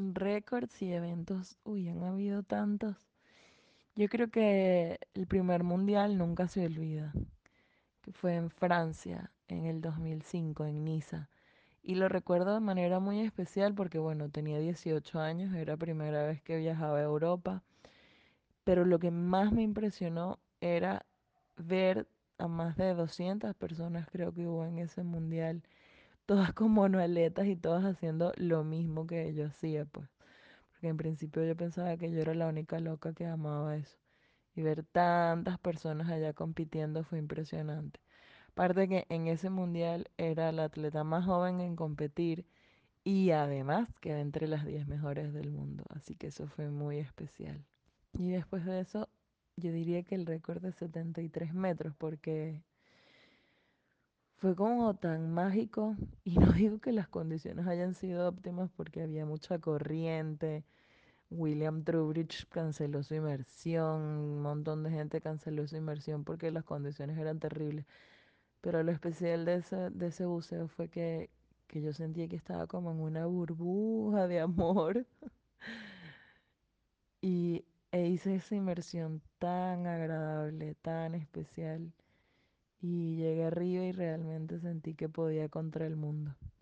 Récords y eventos, uy, han habido tantos. Yo creo que el primer mundial nunca se olvida, que fue en Francia en el 2005, en Niza. Y lo recuerdo de manera muy especial porque, bueno, tenía 18 años, era primera vez que viajaba a Europa, pero lo que más me impresionó era ver a más de 200 personas, creo que hubo en ese mundial, todas con monoaletas y todas haciendo lo mismo que yo hacía, pues. Porque en principio yo pensaba que yo era la única loca que amaba eso. Y ver tantas personas allá compitiendo fue impresionante. Aparte que en ese mundial era la atleta más joven en competir y además quedé entre las 10 mejores del mundo. Así que eso fue muy especial. Y después de eso, yo diría que el récord de 73 metros, porque fue como tan mágico. Y no digo que las condiciones hayan sido óptimas porque había mucha corriente. William Trowbridge canceló su inmersión, un montón de gente canceló su inmersión porque las condiciones eran terribles. Pero lo especial de ese buceo fue que yo sentí que estaba como en una burbuja de amor y hice esa inmersión tan agradable, tan especial y llegué arriba y realmente sentí que podía contra el mundo.